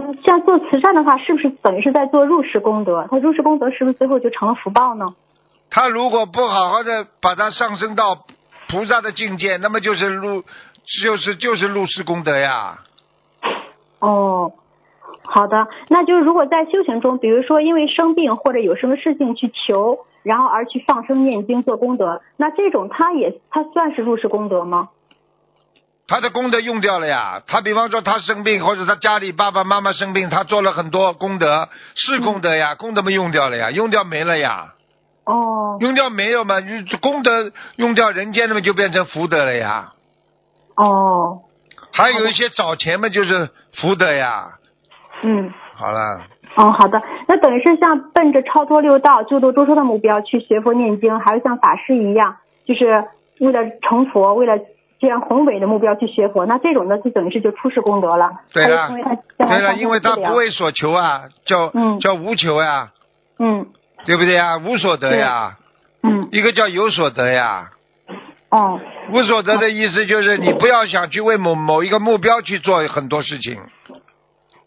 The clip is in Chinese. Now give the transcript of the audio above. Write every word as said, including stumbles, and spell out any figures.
这样做慈善的话，是不是等于是在做入世功德？他入世功德是不是最后就成了福报呢？ 他如果不好好的把它上升到菩萨的境界，那么就是入就是就是入世功德呀。 哦，好的，那就是如果在修行中，比如说因为生病或者有什么事情去求，然后而去放生念经做功德，那这种他也他算是入世功德吗？ 他的功德用掉了呀。他比方说他生病，或者他家里爸爸妈妈生病，他做了很多功德，是功德呀，嗯、功德没用掉了呀，用掉没了呀。 哦。 用掉没有嘛？功德用掉，人间的嘛就变成福德了呀。 哦。 还有一些早前嘛就是福德呀。 嗯。 好了。 哦，好的，那等于是像奔着超脱六道、救度众生的目标去学佛念经，还是像法师一样，就是为了成佛，为了这样宏伟的目标去学佛，那这种呢就等于是就出世功德了。 对了，对了，因为他不为所求啊，叫、嗯、叫无求呀。 嗯。 对不对呀？无所得呀。 嗯。 一个叫有所得呀。 哦。 无所得的意思就是你不要想去为某某一个目标去做很多事情。